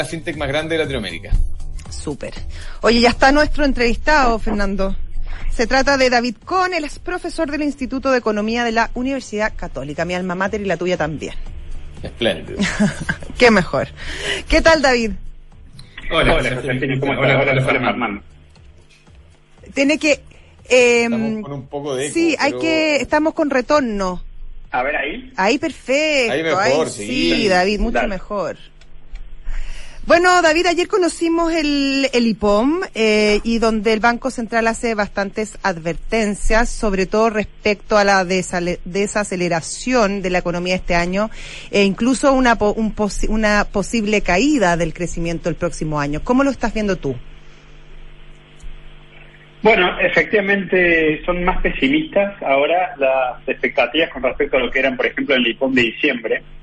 la fintech más grande de Latinoamérica. Súper. Oye, ya está nuestro entrevistado, Fernando. Se trata de David Kohn, él es profesor del Instituto de Economía de la Universidad Católica, mi alma mater y la tuya también. Espléndido. Qué mejor. ¿Qué tal, David? Hola, Josefina, ¿cómo estás? Hola, Fernando. Tiene que... Estamos con un poco de eco. Sí, estamos con retorno. A ver, ahí. Ahí perfecto. Ahí mejor, sí, David, mucho Dale. mejor. Bueno, David, ayer conocimos el IPOM y donde el Banco Central hace bastantes advertencias, sobre todo respecto a la desaceleración de la economía este año e incluso una posible caída del crecimiento el próximo año. ¿Cómo lo estás viendo tú? Bueno, efectivamente son más pesimistas ahora las expectativas con respecto a lo que eran, por ejemplo, el IPOM de diciembre.